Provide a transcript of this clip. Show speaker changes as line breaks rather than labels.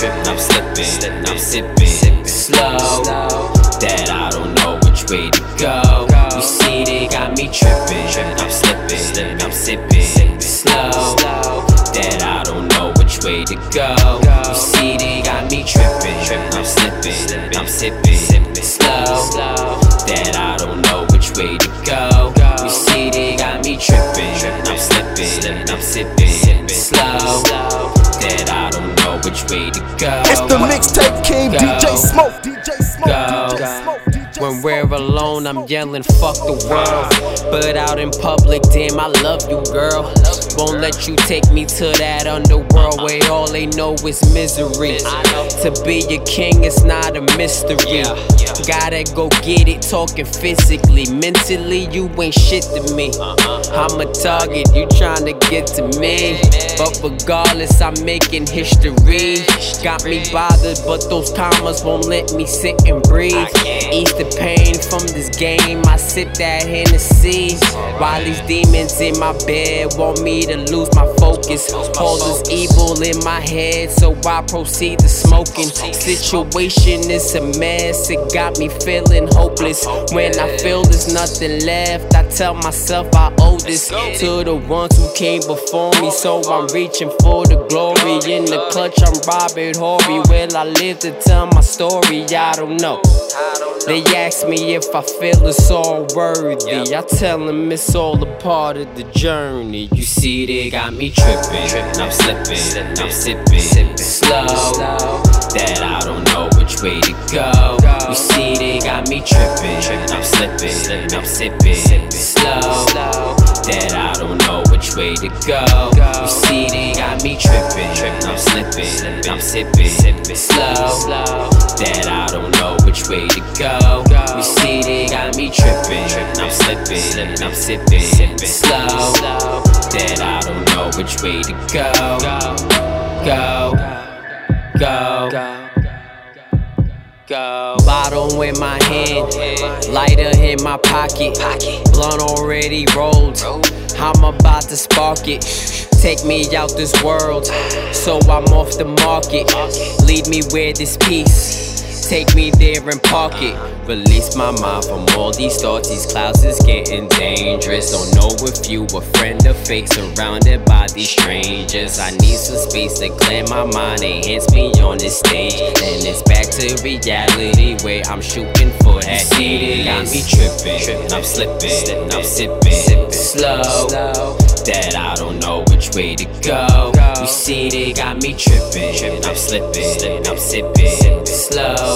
I'm slipping, I'm sipping slow, that I don't know which way to go. You see they got me tripping, I'm slipping, I'm sipping slow, that I don't know which way to go. You see they got me tripping, I'm slipping, I'm sipping slow, that I don't know which way to go. You see they got me tripping, I'm slipping, I'm sipping slow, that I don't know which way to go.
It's the mixtape king, DJ Smoke, DJ Smoke,
Go.
DJ Smoke, DJ Smoke.
When we're alone, I'm yelling, fuck the world. But out in public, damn, I love you, girl. Won't let you take me to that underworld where all they know is misery. To be a king is not a mystery. Gotta go get it, talking physically. Mentally, you ain't shit to me. I'm a target, you tryna get to me. But regardless, I'm making history. Got me bothered, but those commas won't let me sit and breathe. Ease the pain from this game, I sip that Hennessy. While these demons in my bed want me to lose my focus. All this evil in my head, so I proceed to smoking. Situation is a mess, it got me feeling hopeless. When I feel there's nothing left, I tell myself I owe this to the ones who came before me. So I'm reaching for the glory. In the clutch, I'm Robert Horry. Will I live to tell my story? I don't know. They ask me if I feel it's all worthy. I tell them it's all a part of the journey. You see they got me tripping, I'm slipping, I'm sipping slow, that I don't know which way to go. You see they got me tripping, I'm slipping, I'm sipping slow, that I don't know which way to go. You see they got me tripping, I'm slipping, I'm sipping slow, that I don't know which way to go. You see they got me tripping, I'm slipping, I'm sipping slow, that I don't know which way to go. Go. Bottle in my hand, lighter in my pocket, blunt already rolled. I'm about to spark it. Take me out this world, so I'm off the market. Lead me where this peace, take me there and park it. Release my mind from all these thoughts, these clouds is getting dangerous. Don't know if you a friend or fake, surrounded by these strangers. I need some space to clear my mind, enhance me on this stage. Then it's back to reality where I'm shooting for that. See they got me tripping, I'm slipping, I'm sipping slow, that I don't know which way to go. You see they got me tripping, I'm slipping, I'm sipping slow,